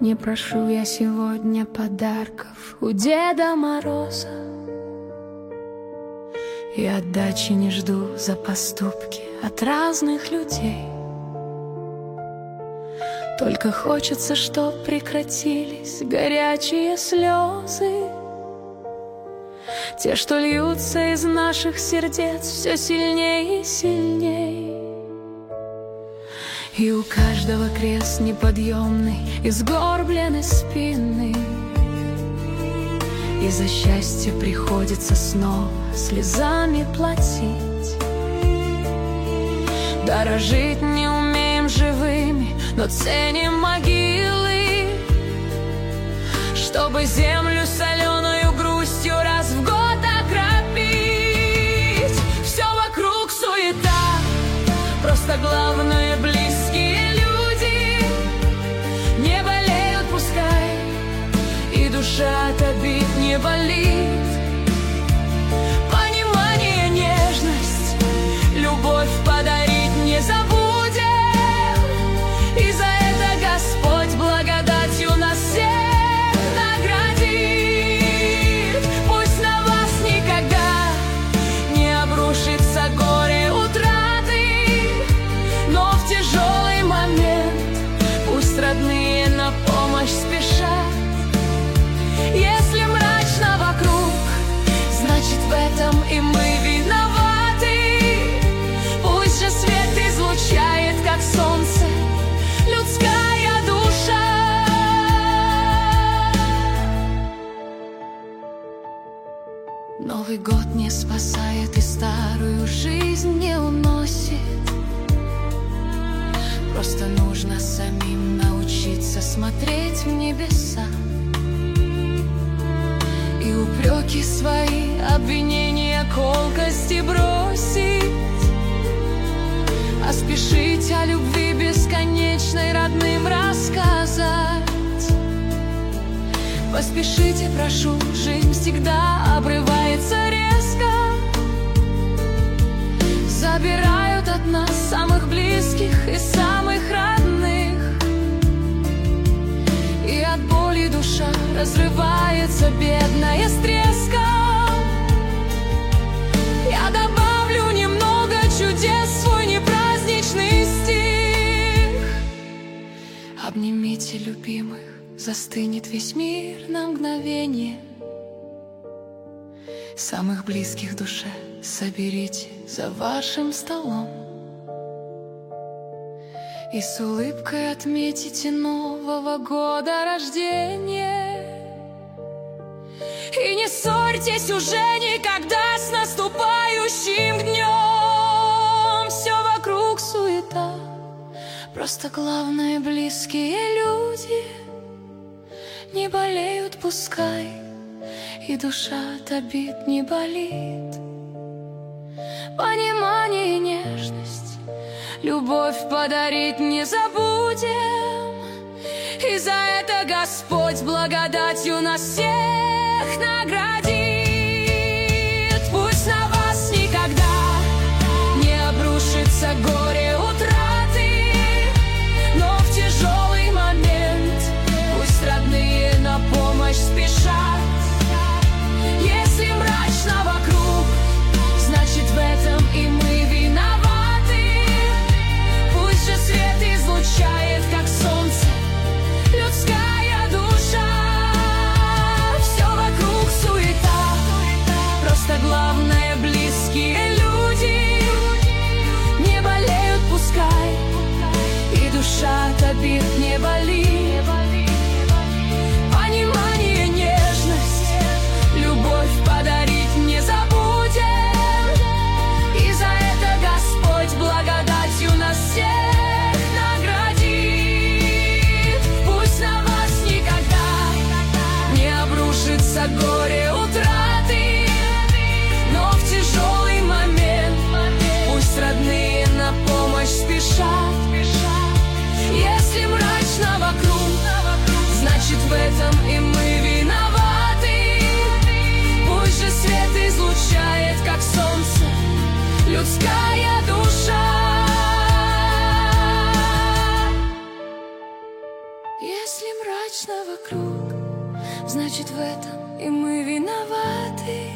Не прошу я сегодня подарков у Деда Мороза, и отдачи не жду за поступки от разных людей. Только хочется, чтоб прекратились горячие слезы, те, что льются из наших сердец все сильнее и сильнее. И у каждого крест неподъемный и сгорбленной спины, и за счастье приходится снова слезами платить. Дорожить не умеем живыми, но ценим могилы, чтобы землю соленою грустью раз в год окропить. Все вокруг суета, просто главное близкие люди не болеют, пускай, и душа от обид не болит. Понимание, нежность, любовь подарить не забудем, и за это Господь благодатью нас всех наградит. Пусть на вас никогда не обрушится горе утраты, но в тяжелый момент пусть родные на помощь спешат. Если мрачно вокруг, значит в этом и мы виноваты. Пусть же свет излучает, как солнце, людская душа. Новый год не спасает и старую жизнь не уносит. Просто нужно самим научиться смотреть в небеса и упреки свои, обвинения, колкости бросить, а спешить о любви бесконечной родным рассказать. Поспешите, прошу, жизнь всегда обрывается резко, забирают от нас самых близких и самых родных, и от боли душа разрывается, бедная, с треском. Я добавлю немного чудес в свой непраздничный стих. Обнимите любимых, застынет весь мир на мгновение. Самых близких душе соберите за вашим столом и с улыбкой отметите Нового года рождения. И не ссорьтесь уже никогда с наступающим днем. Все вокруг суета, просто главное близкие люди не болеют, пускай, и душа от обид не болит. Понимание и нежность, любовь подарить не забудем, и за это Господь благодатью нас всех наградит. Пусть на вас никогда не обрушится горе утраты, но в тяжелый момент пусть родные на помощь спешат. Если мрачно вокруг, значит в этом и мы виноваты. Пусть же свет излучает, как солнце, людская душа. Все вокруг суета, просто главное близкие люди не болеют, пускай, и душа от обид не болит. Понимание, нежность, любовь подарить не забудем, и за это Господь благодатью нас всех наградит. Пусть на вас никогда не обрушится горе утраты, но в тяжелый момент пусть родные на помощь спешат. Если мрачно вокруг, значит в этом и мы виноваты. Пусть же свет излучает, как солнце, людская душа. Если мрачно вечно вокруг, значит, в этом и мы виноваты.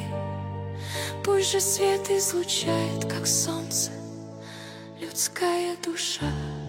Пусть же свет излучает, как солнце, людская душа.